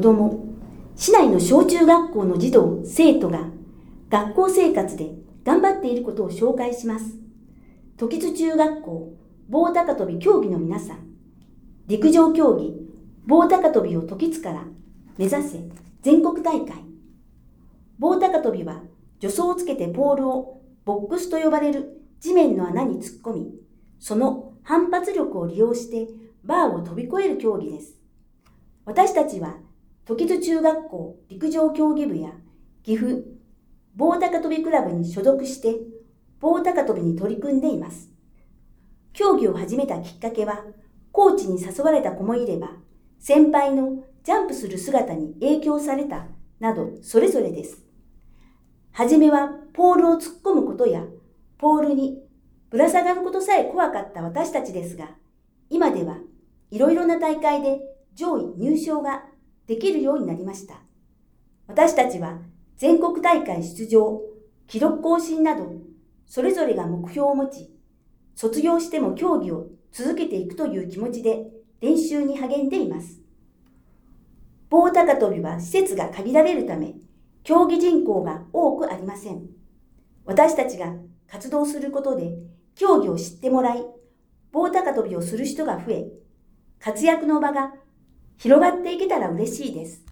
供、市内の小中学校の児童、生徒が学校生活で頑張っていることを紹介します。時津中学校棒高跳び競技の皆さん、陸上競技棒高跳びを時津から目指せ全国大会。棒高跳びは助走をつけてポールをボックスと呼ばれる地面の穴に突っ込み、その反発力を利用してバーを飛び越える競技です。私たちは時津中学校陸上競技部や岐阜棒高跳びクラブに所属して棒高跳びに取り組んでいます。競技を始めたきっかけは、コーチに誘われた子もいれば、先輩のジャンプする姿に影響されたなどそれぞれです。はじめはポールを突っ込むことや、ポールにぶら下がることさえ怖かった私たちですが、今ではいろいろな大会で上位入賞ができるようになりました。私たちは全国大会出場、記録更新など、それぞれが目標を持ち、卒業しても競技を続けていくという気持ちで練習に励んでいます。棒高跳びは施設が限られるため、競技人口が多くありません。私たちが活動することで競技を知ってもらい、棒高跳びをする人が増え、活躍の場が広がっていけたら嬉しいです。